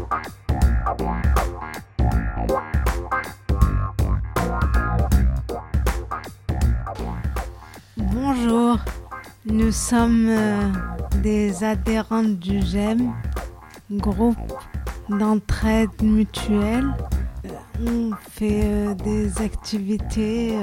Bonjour, nous sommes des adhérentes du GEM, groupe d'entraide mutuelle. On fait des activités,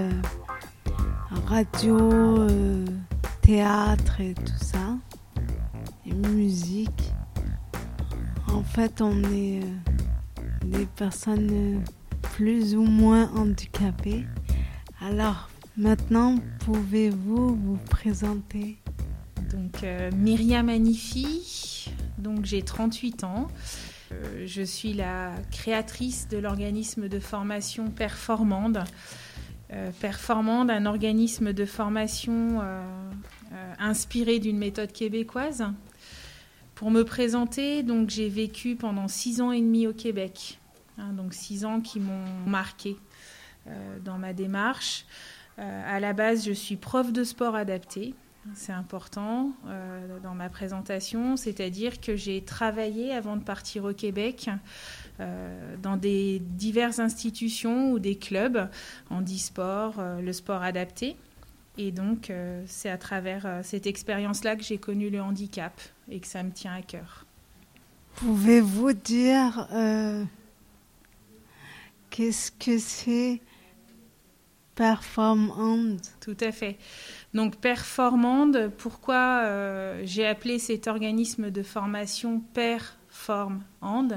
radio, théâtre et tout ça, et musique. En fait, on est des personnes plus ou moins handicapées. Alors, maintenant, pouvez-vous vous présenter ? Donc, Myriam Anifi, donc j'ai 38 ans. Je suis la créatrice de l'organisme de formation Performande. Performande, un organisme de formation inspiré d'une méthode québécoise. Pour me présenter, donc, j'ai vécu pendant 6 ans et demi au Québec. Donc 6 ans qui m'ont marquée dans ma démarche. À la base, je suis prof de sport adapté. C'est important dans ma présentation, c'est-à-dire que j'ai travaillé avant de partir au Québec dans des diverses institutions ou des clubs handisport, le sport adapté. Et donc, c'est à travers cette expérience-là que j'ai connu le handicap et que ça me tient à cœur. Pouvez-vous dire qu'est-ce que c'est Performande ? Tout à fait. Donc, Performande, pourquoi j'ai appelé cet organisme de formation Performande ?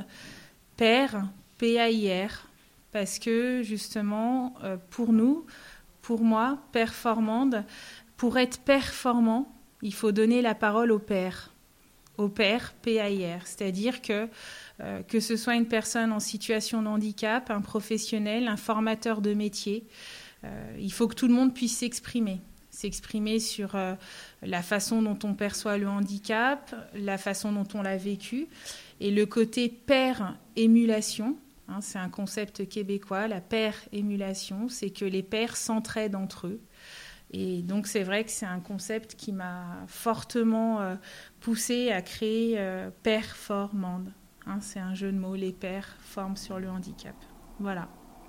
Per, P-A-I-R, parce que justement, pour moi, Performande, pour être performant, il faut donner la parole au père, P-A-I-R, c'est-à-dire que ce soit une personne en situation de handicap, un professionnel, un formateur de métier, il faut que tout le monde puisse s'exprimer sur la façon dont on perçoit le handicap, la façon dont on l'a vécu, et le côté pair-émulation, c'est un concept québécois, la pair-émulation, c'est que les pairs s'entraident entre eux. Et donc c'est vrai que c'est un concept qui m'a fortement poussée à créer Performande. C'est un jeu de mots, les pairs forment sur le handicap. Voilà.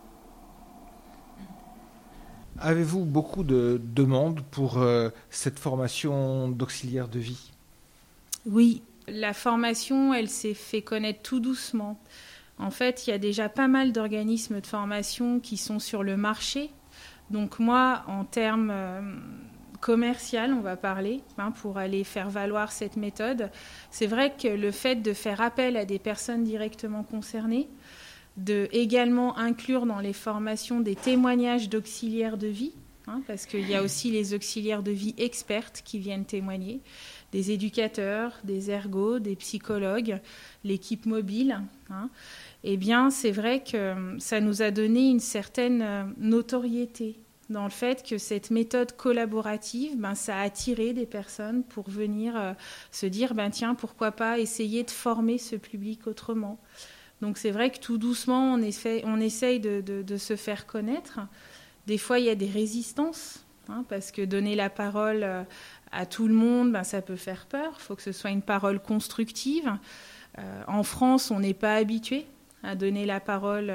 Avez-vous beaucoup de demandes pour cette formation d'auxiliaire de vie ? Oui, la formation, elle s'est fait connaître tout doucement. En fait, il y a déjà pas mal d'organismes de formation qui sont sur le marché. Donc moi, en termes commerciaux, on va parler, pour aller faire valoir cette méthode, c'est vrai que le fait de faire appel à des personnes directement concernées, de également inclure dans les formations des témoignages d'auxiliaires de vie, parce qu'il y a aussi les auxiliaires de vie expertes qui viennent témoigner, des éducateurs, des ergos, des psychologues, l'équipe mobile. Eh bien, c'est vrai que ça nous a donné une certaine notoriété dans le fait que cette méthode collaborative, ça a attiré des personnes pour venir se dire, tiens, pourquoi pas essayer de former ce public autrement. Donc c'est vrai que tout doucement, on essaye de se faire connaître. Des fois, il y a des résistances, parce que donner la parole à tout le monde, ça peut faire peur. Il faut que ce soit une parole constructive. En France, on n'est pas habitué à donner la parole,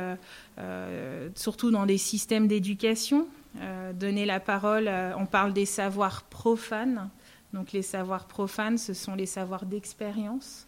surtout dans des systèmes d'éducation. Donner la parole, on parle des savoirs profanes. Donc les savoirs profanes, ce sont les savoirs d'expérience.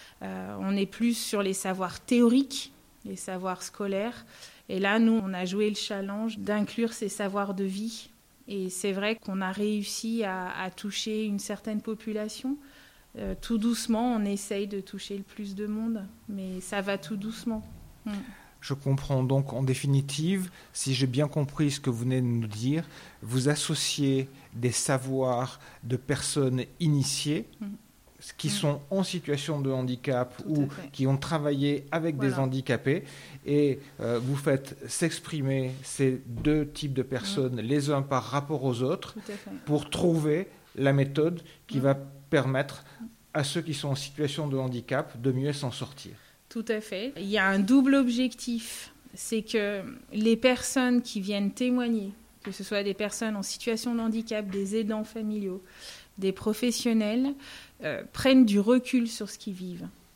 On est plus sur les savoirs théoriques, les savoirs scolaires. Et là, nous, on a joué le challenge d'inclure ces savoirs de vie. Et c'est vrai qu'on a réussi à toucher une certaine population. Tout doucement, on essaye de toucher le plus de monde, mais ça va tout doucement. Je comprends donc en définitive, si j'ai bien compris ce que vous venez de nous dire, vous associez des savoirs de personnes initiées qui sont en situation de handicap ou qui ont travaillé avec des handicapés et vous faites s'exprimer ces deux types de personnes les uns par rapport aux autres pour trouver la méthode qui va permettre à ceux qui sont en situation de handicap de mieux s'en sortir. Tout à fait. Il y a un double objectif, c'est que les personnes qui viennent témoigner, que ce soit des personnes en situation de handicap, des aidants familiaux, des professionnels, prennent du recul sur ce qu'ils vivent.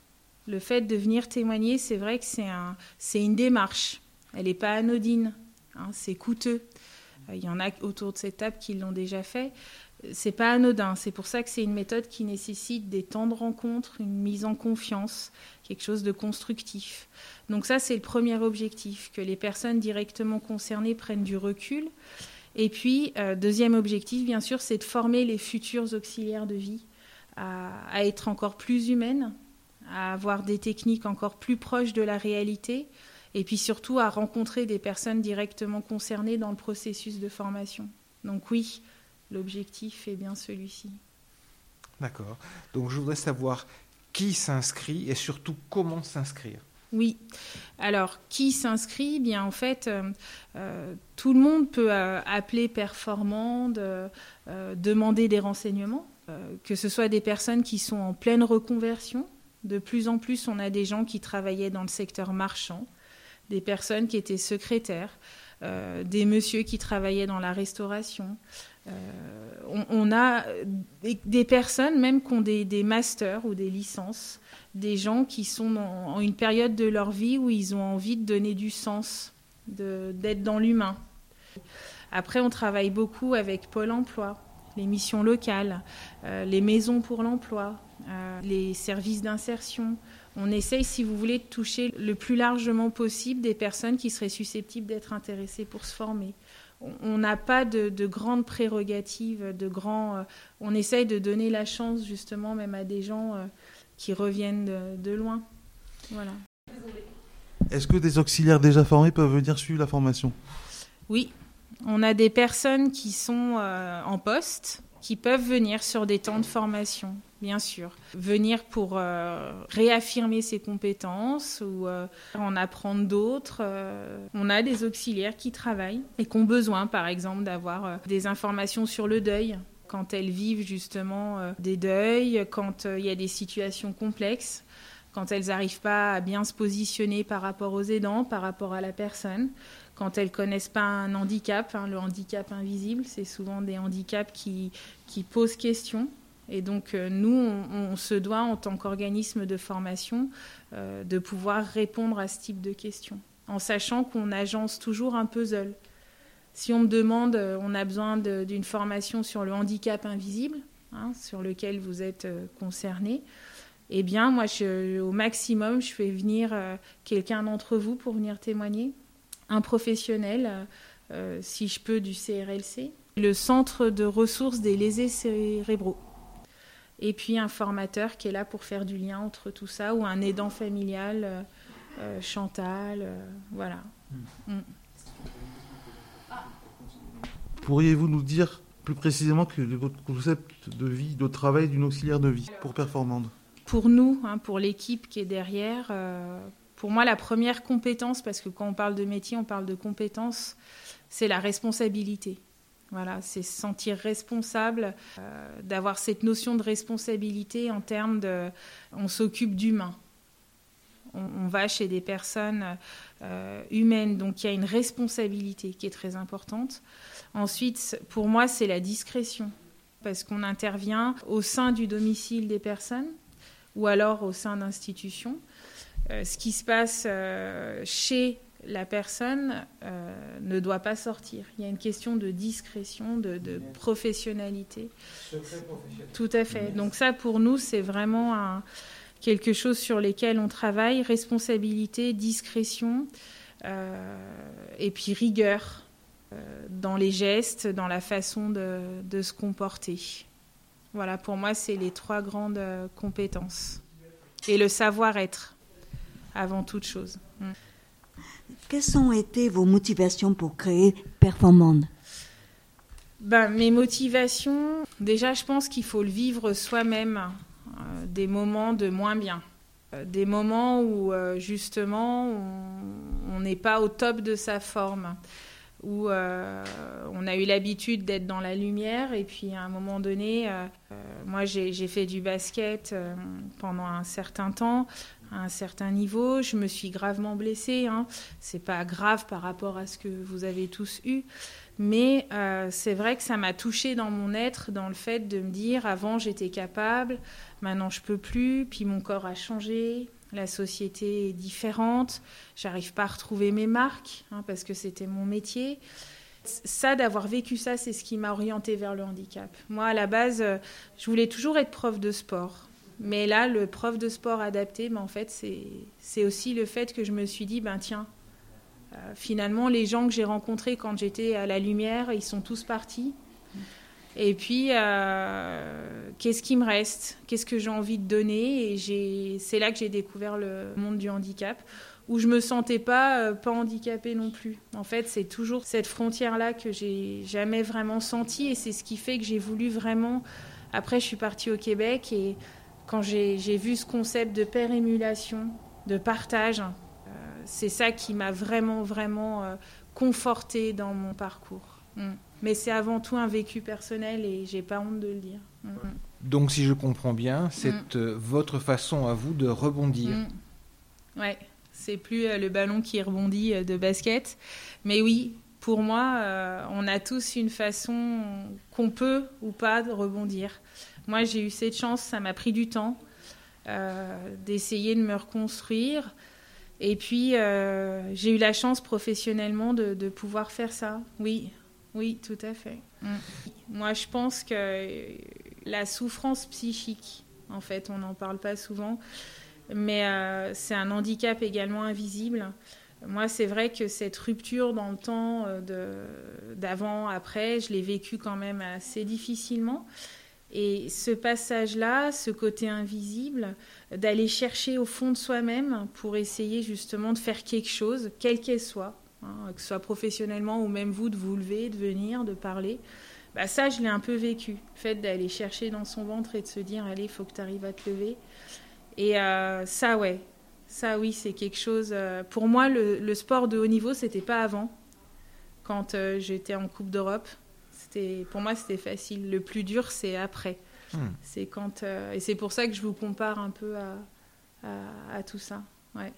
Le fait de venir témoigner, c'est vrai que c'est une démarche. Elle n'est pas anodine, hein, c'est coûteux. Il y en a autour de cette table qui l'ont déjà fait. C'est pas anodin. C'est pour ça que c'est une méthode qui nécessite des temps de rencontre, une mise en confiance, quelque chose de constructif. Donc ça, c'est le premier objectif, que les personnes directement concernées prennent du recul. Et puis, deuxième objectif, bien sûr, c'est de former les futurs auxiliaires de vie à être encore plus humaines, à avoir des techniques encore plus proches de la réalité, et puis surtout à rencontrer des personnes directement concernées dans le processus de formation. Donc oui, l'objectif est bien celui-ci. D'accord. Donc je voudrais savoir qui s'inscrit et surtout comment s'inscrire. Oui. Alors, qui s'inscrit ? Bien, en fait, tout le monde peut appeler Performande, demander des renseignements, que ce soit des personnes qui sont en pleine reconversion. De plus en plus, on a des gens qui travaillaient dans le secteur marchand, des personnes qui étaient secrétaires, des messieurs qui travaillaient dans la restauration. On a des personnes même qui ont des masters ou des licences, des gens qui sont en une période de leur vie où ils ont envie de donner du sens, d'être dans l'humain. Après, on travaille beaucoup avec Pôle emploi, les missions locales, les maisons pour l'emploi, les services d'insertion. On essaye, si vous voulez, de toucher le plus largement possible des personnes qui seraient susceptibles d'être intéressées pour se former. On n'a pas de grandes prérogatives, on essaye de donner la chance justement même à des gens qui reviennent de loin. Voilà. Est-ce que des auxiliaires déjà formés peuvent venir suivre la formation ? Oui, on a des personnes qui sont en poste, qui peuvent venir sur des temps de formation, bien sûr. Venir pour réaffirmer ses compétences ou en apprendre d'autres. On a des auxiliaires qui travaillent et qui ont besoin, par exemple, d'avoir des informations sur le deuil, quand elles vivent justement des deuils, quand il y a des situations complexes, quand elles n'arrivent pas à bien se positionner par rapport aux aidants, par rapport à la personne, quand elles ne connaissent pas un handicap, le handicap invisible, c'est souvent des handicaps qui posent question. Et donc, nous, on se doit, en tant qu'organisme de formation, de pouvoir répondre à ce type de questions, en sachant qu'on agence toujours un puzzle. Si on me demande, on a besoin d'une formation sur le handicap invisible, sur lequel vous êtes concerné, eh bien, moi, au maximum, je fais venir quelqu'un d'entre vous pour venir témoigner, un professionnel, si je peux, du CRLC, le centre de ressources des lésés cérébraux. Et puis un formateur qui est là pour faire du lien entre tout ça, ou un aidant familial, Chantal, voilà. Pourriez-vous nous dire plus précisément votre concept de vie, de travail d'une auxiliaire de vie pour Performande ? Pour nous, pour l'équipe qui est derrière, pour moi, la première compétence, parce que quand on parle de métier, on parle de compétence, c'est la responsabilité. Voilà, c'est se sentir responsable, d'avoir cette notion de responsabilité en termes de... On s'occupe d'humains. On va chez des personnes humaines, donc il y a une responsabilité qui est très importante. Ensuite, pour moi, c'est la discrétion, parce qu'on intervient au sein du domicile des personnes ou alors au sein d'institutions. Ce qui se passe chez la personne ne doit pas sortir. Il y a une question de discrétion, de professionnalité. Secret professionnel. Tout à fait. Donc ça, pour nous, c'est vraiment quelque chose sur lequel on travaille. Responsabilité, discrétion et puis rigueur dans les gestes, dans la façon de se comporter. Voilà, pour moi, c'est les 3 grandes compétences. Et le savoir-être, avant toute chose. Quelles ont été vos motivations pour créer Performande ? Mes motivations, déjà, je pense qu'il faut le vivre soi-même, des moments de moins bien. Des moments où, justement, on n'est pas au top de sa forme, où on a eu l'habitude d'être dans la lumière, et puis à un moment donné, moi j'ai fait du basket pendant un certain temps, à un certain niveau, je me suis gravement blessée, c'est pas grave par rapport à ce que vous avez tous eu, mais c'est vrai que ça m'a touchée dans mon être, dans le fait de me dire, avant j'étais capable, maintenant je peux plus, puis mon corps a changé, La société est différente. J'arrive pas à retrouver mes marques, parce que c'était mon métier. Ça, d'avoir vécu ça, c'est ce qui m'a orientée vers le handicap. Moi, à la base, je voulais toujours être prof de sport. Mais là, le prof de sport adapté, en fait, c'est aussi le fait que je me suis dit, tiens, finalement, les gens que j'ai rencontrés quand j'étais à la Lumière, ils sont tous partis. Et puis, qu'est-ce qui me reste ? Qu'est-ce que j'ai envie de donner ? Et c'est là que j'ai découvert le monde du handicap, où je me sentais pas handicapée non plus. En fait, c'est toujours cette frontière-là que j'ai jamais vraiment sentie, et c'est ce qui fait que j'ai voulu vraiment... Après, je suis partie au Québec, et quand j'ai vu ce concept de pérémulation, de partage, c'est ça qui m'a vraiment, vraiment confortée dans mon parcours. Mais c'est avant tout un vécu personnel, et j'ai pas honte de le dire. Donc, si je comprends bien, c'est votre façon à vous de rebondir. Ouais, c'est plus le ballon qui rebondit de basket. Mais oui, pour moi, on a tous une façon qu'on peut ou pas de rebondir. Moi, j'ai eu cette chance, ça m'a pris du temps d'essayer de me reconstruire. Et puis, j'ai eu la chance professionnellement de pouvoir faire ça. Oui, tout à fait. Moi, je pense que la souffrance psychique, en fait, on n'en parle pas souvent, mais c'est un handicap également invisible. Moi, c'est vrai que cette rupture dans le temps d'avant, après, je l'ai vécue quand même assez difficilement. Et ce passage-là, ce côté invisible, d'aller chercher au fond de soi-même pour essayer justement de faire quelque chose, quelle qu'elle soit, que ce soit professionnellement ou même vous, de vous lever, de venir, de parler, ça, je l'ai un peu vécu. Le fait d'aller chercher dans son ventre et de se dire, allez, il faut que tu arrives à te lever. Et ça, oui, c'est quelque chose... pour moi, le sport de haut niveau, c'était pas avant, quand j'étais en Coupe d'Europe. Pour moi, c'était facile. Le plus dur, c'est après. C'est quand, et c'est pour ça que je vous compare un peu à tout ça. Ouais.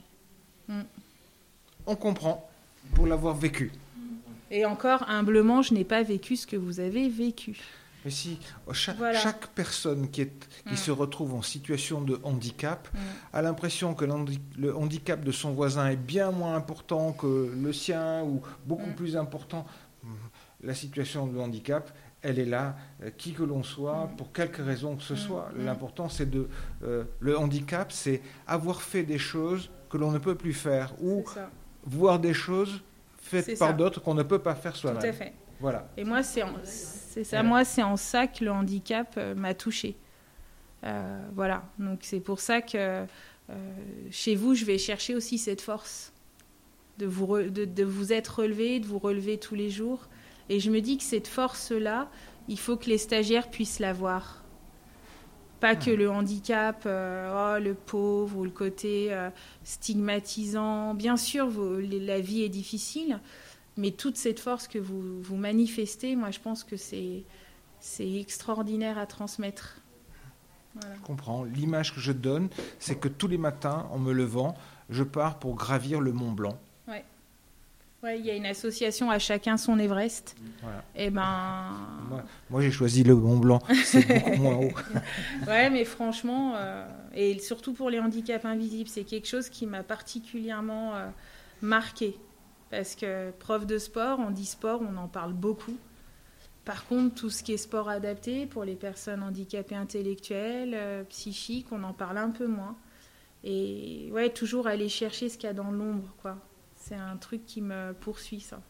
On comprend, pour l'avoir vécu. Et encore, humblement, je n'ai pas vécu ce que vous avez vécu. Mais si chaque personne qui se retrouve en situation de handicap a l'impression que le handicap de son voisin est bien moins important que le sien, ou beaucoup plus important... La situation de handicap, elle est là, qui que l'on soit, pour quelque raison que ce soit. L'important, c'est le handicap, c'est avoir fait des choses que l'on ne peut plus faire, ou voir des choses faites par d'autres qu'on ne peut pas faire soi-même. Tout à fait. Voilà. Et moi, c'est ça. Moi, c'est en ça que le handicap m'a touchée. Voilà. Donc, c'est pour ça que chez vous, je vais chercher aussi cette force de vous être relevé, de vous relever tous les jours. Et je me dis que cette force-là, il faut que les stagiaires puissent l'avoir. Pas que le handicap, le pauvre, ou le côté stigmatisant. Bien sûr, la vie est difficile, mais toute cette force que vous manifestez, moi, je pense que c'est extraordinaire à transmettre. Voilà. Je comprends. L'image que je donne, c'est que tous les matins, en me levant, je pars pour gravir le Mont Blanc. Ouais, il y a une association à chacun son Everest. Voilà. Et moi, j'ai choisi le Mont Blanc. C'est beaucoup moins haut. Ouais, mais franchement, et surtout pour les handicaps invisibles, c'est quelque chose qui m'a particulièrement marquée. Parce que prof de sport, on dit sport, on en parle beaucoup. Par contre, tout ce qui est sport adapté pour les personnes handicapées intellectuelles, psychiques, on en parle un peu moins. Et ouais, toujours aller chercher ce qu'il y a dans l'ombre, quoi. C'est un truc qui me poursuit, ça.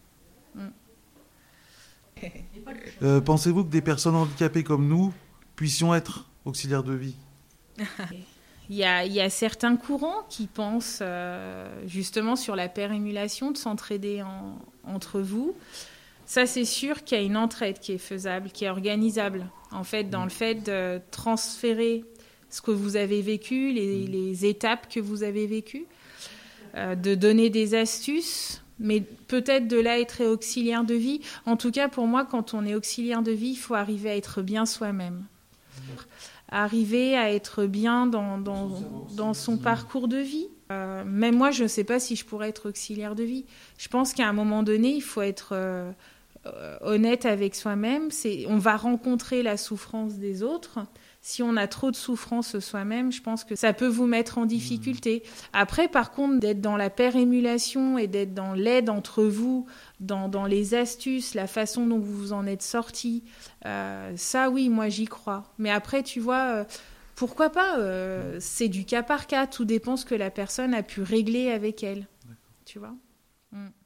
Pensez-vous que des personnes handicapées comme nous puissions être auxiliaires de vie ? Il y a certains courants qui pensent justement sur la pérémulation, de s'entraider entre vous. Ça, c'est sûr qu'il y a une entraide qui est faisable, qui est organisable. En fait, dans le fait de transférer ce que vous avez vécu, les étapes que vous avez vécues, de donner des astuces, mais peut-être de là être auxiliaire de vie. En tout cas, pour moi, quand on est auxiliaire de vie, il faut arriver à être bien soi-même. Arriver à être bien dans son parcours de vie. Même moi, je ne sais pas si je pourrais être auxiliaire de vie. Je pense qu'à un moment donné, il faut être honnête avec soi-même. On va rencontrer la souffrance des autres. Si on a trop de souffrance soi-même, je pense que ça peut vous mettre en difficulté. Après, par contre, d'être dans la pérémulation et d'être dans l'aide entre vous, dans les astuces, la façon dont vous vous en êtes sortis, ça, oui, moi, j'y crois. Mais après, tu vois, pourquoi pas c'est du cas par cas. Tout dépend ce que la personne a pu régler avec elle. Tu vois.